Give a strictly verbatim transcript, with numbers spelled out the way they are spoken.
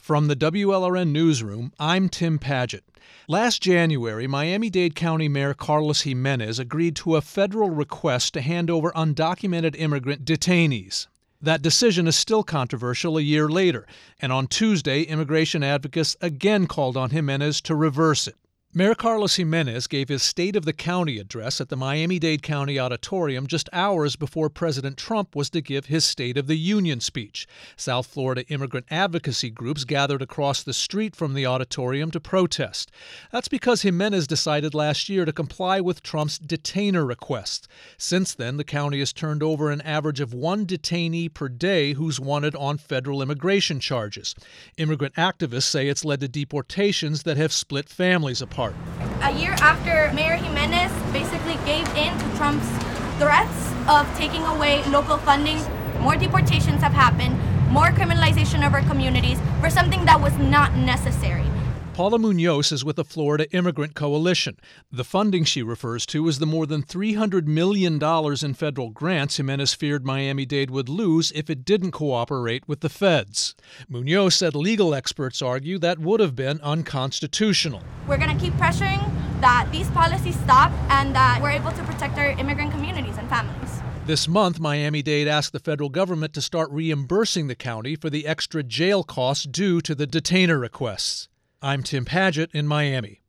From the W L R N Newsroom, I'm Tim Padgett. Last January, Miami-Dade County Mayor Carlos Gimenez agreed to a federal request to hand over undocumented immigrant detainees. That decision is still controversial a year later, and on Tuesday, immigration advocates again called on Gimenez to reverse it. Mayor Carlos Gimenez gave his State of the County address at the Miami-Dade County Auditorium just hours before President Trump was to give his State of the Union speech. South Florida immigrant advocacy groups gathered across the street from the auditorium to protest. That's because Gimenez decided last year to comply with Trump's detainer request. Since then, the county has turned over an average of one detainee per day who's wanted on federal immigration charges. Immigrant activists say it's led to deportations that have split families apart. A year after Mayor Gimenez basically gave in to Trump's threats of taking away local funding, more deportations have happened, more criminalization of our communities for something that was not necessary. Paula Munoz is with the Florida Immigrant Coalition. The funding she refers to is the more than three hundred million dollars in federal grants Gimenez feared Miami-Dade would lose if it didn't cooperate with the feds. Munoz said legal experts argue that would have been unconstitutional. We're going to keep pressuring that these policies stop and that we're able to protect our immigrant communities and families. This month, Miami-Dade asked the federal government to start reimbursing the county for the extra jail costs due to the detainer requests. I'm Tim Padgett in Miami.